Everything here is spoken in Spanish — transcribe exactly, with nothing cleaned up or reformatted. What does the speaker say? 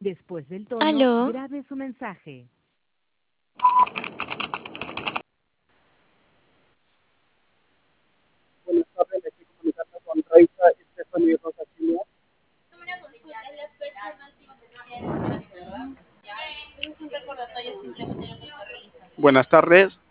Después del tono, Aló. grabe su mensaje. Buenas tardes, me estoy comunicando con Raiza Stephanie Rosa Silva. Buenas tardes.